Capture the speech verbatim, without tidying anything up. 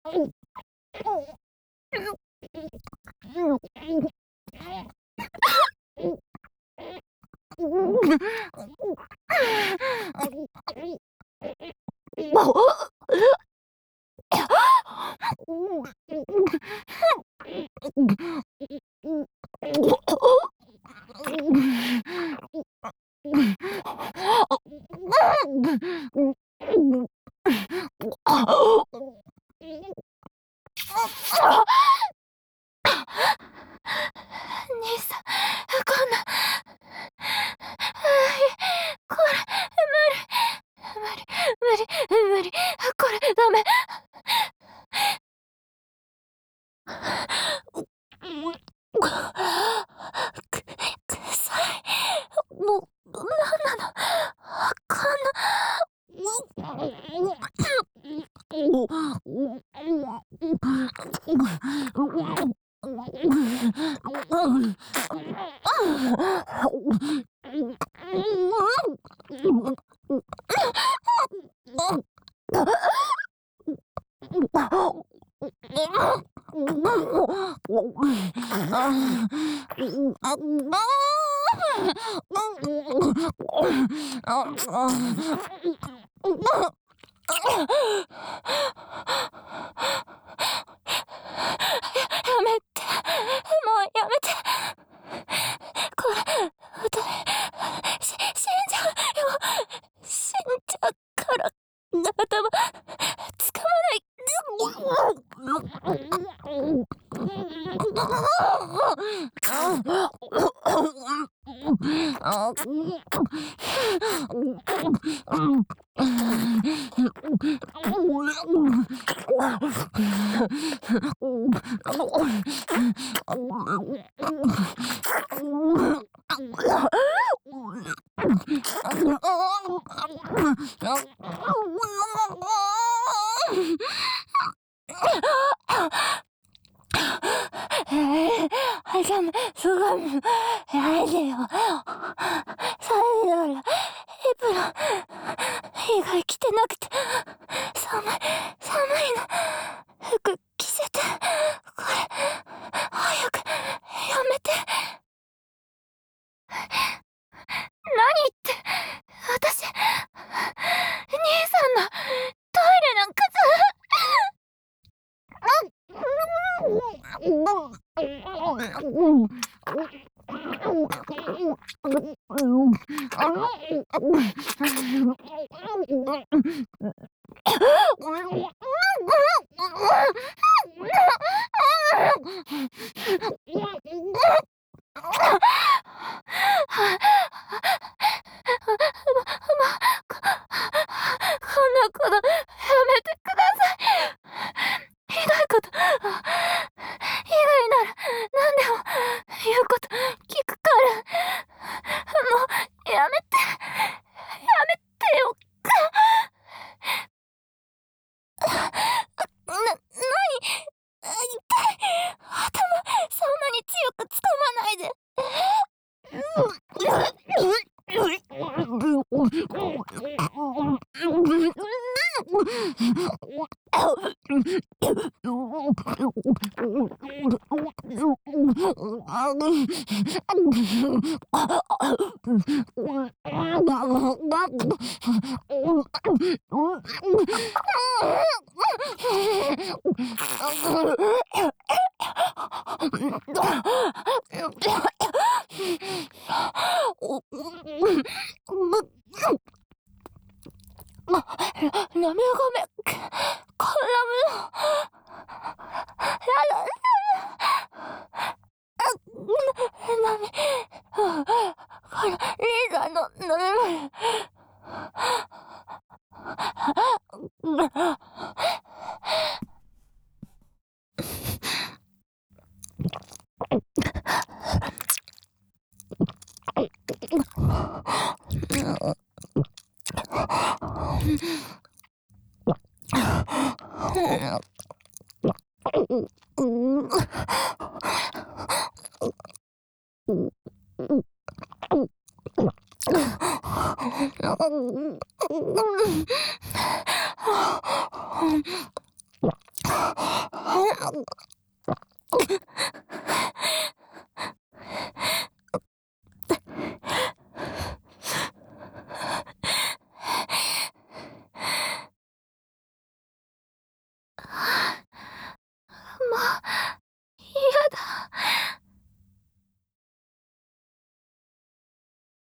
兄さん、こんな、これ、無理、無理、無理、無理、これ、ダメ。く、臭い。もう、なんなの。こやめて、もうやめて。これ、歌え、し、死んじゃうよ。死んじゃうから、頭、つかまない。えー、あ、ダメ、すごい、やめてよ。それなら、エプロン、以外着てなくて、寒い、寒いの。服着せて、これ、早く、やめて。何って、私、兄さんのトイレなんかじゃ。こんなことやめてください。ひどいこと、以外なら何でも言うこと聞くから。もうやめて、やめてよ。な、なに、痛い。頭、そんなに強くつかまないで。なめがめ、こんなもの。やだ。なに、これ、兄さんの飲み物。